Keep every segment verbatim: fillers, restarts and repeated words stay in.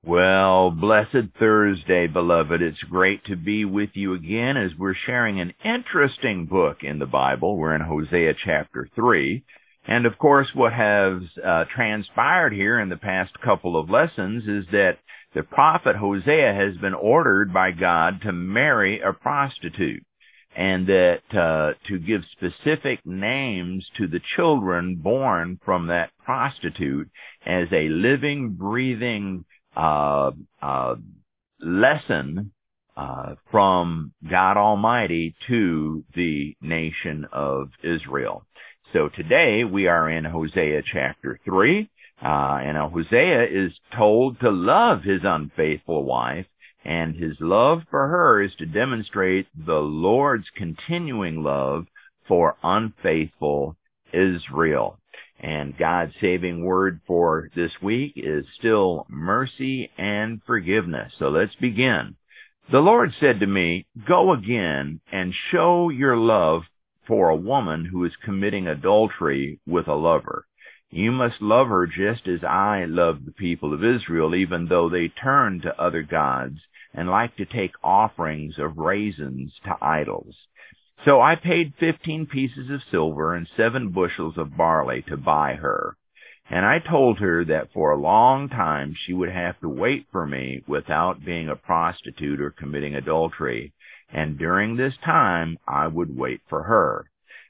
Well, blessed Thursday, beloved. It's great to be with you again as we're sharing an interesting book in the Bible. We're in Hosea chapter three. And of course, what has uh, transpired here in the past couple of lessons is that the prophet Hosea has been ordered by God to marry a prostitute, and that uh, to give specific names to the children born from that prostitute as a living, breathing Uh, uh, lesson uh, from God Almighty to the nation of Israel. So today we are in Hosea chapter three, uh, and Hosea is told to love his unfaithful wife, and his love for her is to demonstrate the Lord's continuing love for unfaithful Israel. And God's saving word for this week is still mercy and forgiveness. So let's begin. The Lord said to me, "Go again and show your love for a woman who is committing adultery with a lover. You must love her just as I loved the people of Israel, even though they turned to other gods and like to take offerings of raisins to idols. So I paid fifteen pieces of silver and seven bushels of barley to buy her. And I told her that for a long time she would have to wait for me without being a prostitute or committing adultery. And during this time I would wait for her.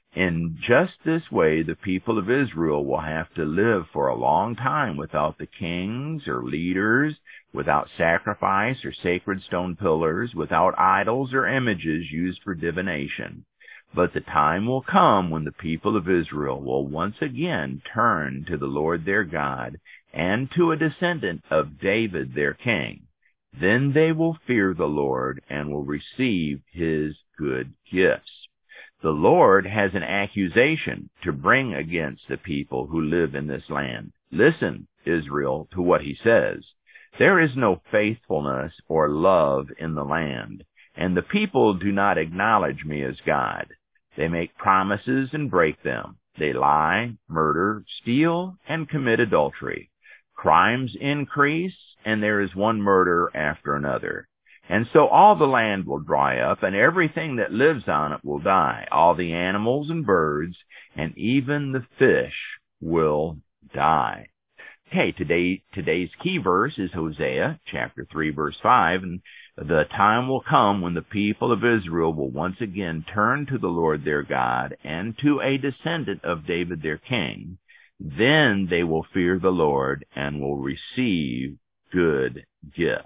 In just this way, the people of Israel will have to live for a long time without the kings or leaders, without sacrifice or sacred stone pillars, without idols or images used for divination. But the time will come when the people of Israel will once again turn to the Lord their God and to a descendant of David their king. Then they will fear the Lord and will receive his good gifts. The Lord has an accusation to bring against the people who live in this land. Listen, Israel, to what he says. There is no faithfulness or love in the land, and the people do not acknowledge me as God. They make promises and break them. They lie, murder, steal, and commit adultery. Crimes increase, and there is one murder after another. And so all the land will dry up, and everything that lives on it will die. All the animals and birds, and even the fish will die." Okay, today, today's key verse is Hosea chapter three, verse five, and the time will come when the people of Israel will once again turn to the Lord their God and to a descendant of David their king. Then they will fear the Lord and will receive good gifts.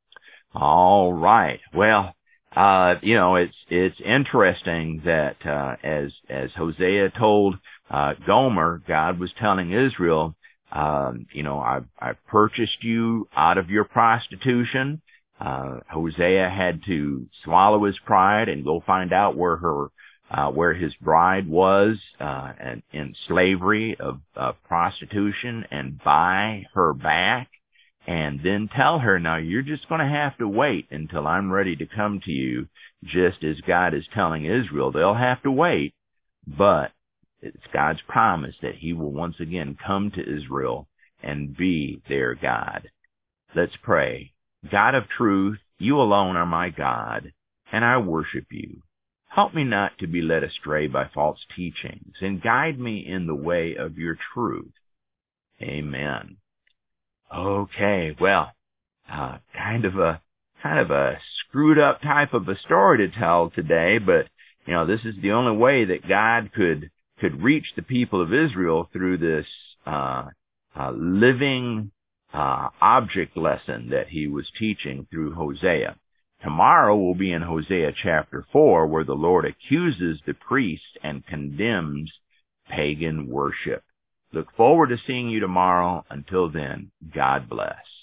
All right. Well, uh, you know, it's it's interesting that uh, as as Hosea told uh, Gomer, God was telling Israel, um, you know, I've, I've purchased you out of your prostitution. Uh, Hosea had to swallow his pride and go find out where her uh, where his bride was uh, in, in slavery of uh, prostitution and buy her back. And then tell her, now you're just going to have to wait until I'm ready to come to you, just as God is telling Israel. They'll have to wait, but it's God's promise that he will once again come to Israel and be their God. Let's pray. God of truth, you alone are my God, and I worship you. Help me not to be led astray by false teachings, and guide me in the way of your truth. Amen. Okay, well, uh, kind of a kind of a screwed up type of a story to tell today, but you know, this is the only way that God could could reach the people of Israel through this uh, uh, living uh, object lesson that he was teaching through Hosea. Tomorrow we'll be in Hosea chapter four, where the Lord accuses the priests and condemns pagan worship. Look forward to seeing you tomorrow. Until then, God bless.